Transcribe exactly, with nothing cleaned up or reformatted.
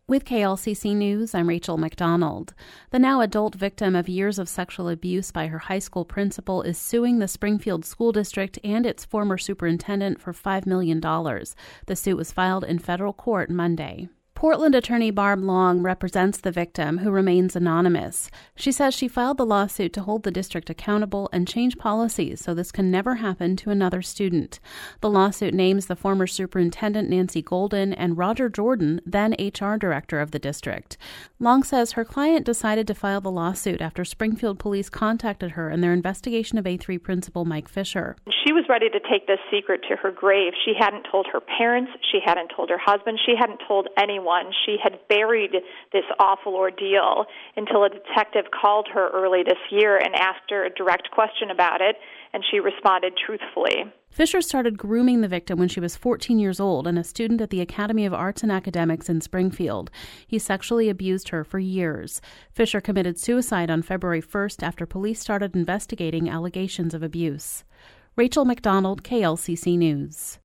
With K L C C News, I'm Rachel McDonald. The now adult victim of years of sexual abuse by her high school principal is suing the Springfield School District and its former superintendent for five million dollars. The suit was filed in federal court Monday. Portland attorney Barb Long represents the victim, who remains anonymous. She says she filed the lawsuit to hold the district accountable and change policies so this can never happen to another student. The lawsuit names the former superintendent Nancy Golden and Roger Jordan, then H R director of the district. Long says her client decided to file the lawsuit after Springfield police contacted her in their investigation of A three principal Mike Fisher. She was ready to take this secret to her grave. She hadn't told her parents. She hadn't told her husband. She hadn't told anyone. She had buried this awful ordeal until a detective called her early this year and asked her a direct question about it, and she responded truthfully. Fisher started grooming the victim when she was fourteen years old and a student at the Academy of Arts and Academics in Springfield. He sexually abused her for years. Fisher committed suicide on February first after police started investigating allegations of abuse. Rachel McDonald, K L C C News.